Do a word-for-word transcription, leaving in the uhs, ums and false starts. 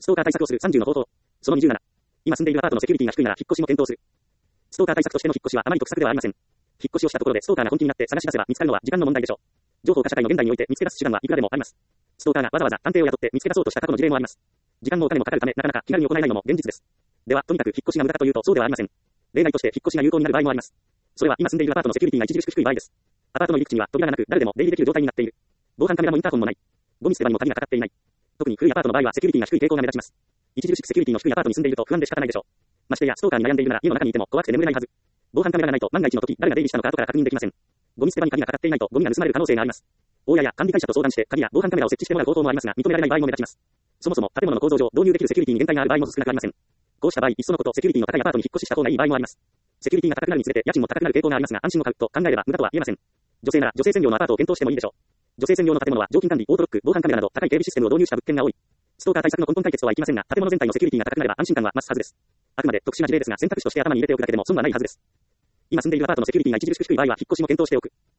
ストーカー対策をするさんじゅうの方法。そのにじゅうなな。今住んでいるアパートのセキュリティが低いなら引っ越しも検討する。ストーカー対策としての引っ越しはあまり得策ではありません。引っ越しをしたところでストーカーが本気になって探し出せば見つかるのは時間の問題でしょう。情報化社会の現代において見つけ出す手段はいくらでもあります。ストーカーがわざわざ探偵を雇って見つけ出そうとした過去の事例もあります。時間もお金もかかるためなかなか気軽に行えないのも現実です。では、とにかく引っ越しが無駄かというとそうではありません。例外として引っ越しが有効になる場合もあります。それは今住んでいるアパートのセキュリティが著しく低い場合です。アパートの入り口には扉がなく誰でも出入りできる状態になっている。防犯カメラもインターホンもない。ゴミ捨て場にも鍵がかかっていない。特に古いアパートの場合はセキュリティが低い傾向が目立ちます。著しくセキュリティの低いアパートに住んでいると不安で仕方ないでしょう。ましてやストーカーに悩んでいるなら家の中にいても怖くて眠れないはず。防犯カメラがないと万が一の時誰が出入りしたのか後から確認できません。ゴミ捨て場に鍵がかかっていないとゴミが盗まれる可能性があります。大家や管理会社と相談して鍵や防犯カメラを設置してもらう方法もありますが認められない場合も目立ちます。そもそも建物の構造上導入できるセキュリティに限界がある場合も少なくありません。こうした場合、いっそのことセキュリティの高いアパートに引っ越しした方がいい場合もあります。セキュリティが高くなるにつれて家賃も高くなる傾向がありますが安心を買うと考えれば無駄とは言えません。女性なら女性専用のアパートを検討してもいいでしょう。女性専用の建物は常勤管理、オートロック、防犯カメラなど高い警備システムを導入した物件が多い。ストーカー対策の根本解決とはいきませんが、建物全体のセキュリティが高くなれば安心感は増すはずです。あくまで特殊な事例ですが選択肢として頭に入れておくだけでも損はないはずです。今住んでいるアパートのセキュリティが著しく低い場合は引っ越しも検討しておく。